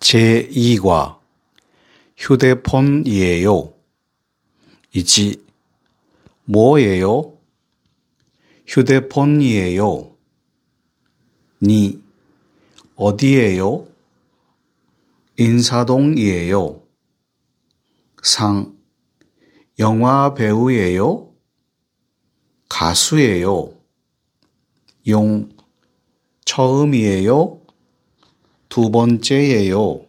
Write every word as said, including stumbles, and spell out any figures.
제이 과 휴대폰이에요. 이지 뭐예요? 휴대폰이에요. 니 어디예요? 인사동이에요. 상 영화 배우예요? 가수예요. 용 처음이에요? 두 번째예요.